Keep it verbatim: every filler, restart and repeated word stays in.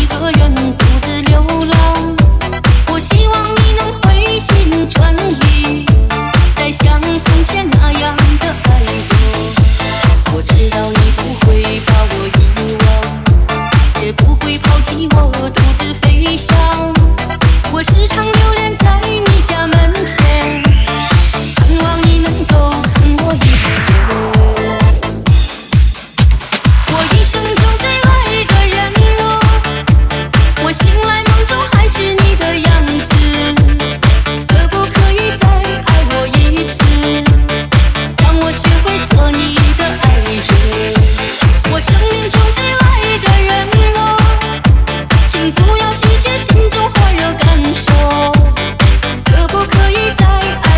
个人独自流浪。我希望你能回心转意，再像从前那样的爱我。我知道你不会把我遗忘，也不会抛弃我独自飞翔。我时常留恋在你家门前，盼望你能够跟我一个。我一生中最爱的人我，我醒来梦中还是你的样子，可不可以再爱我一次，让我学会做你的爱人。我生命中最爱的人我，请不要拒绝心中火热感受，可不可以再爱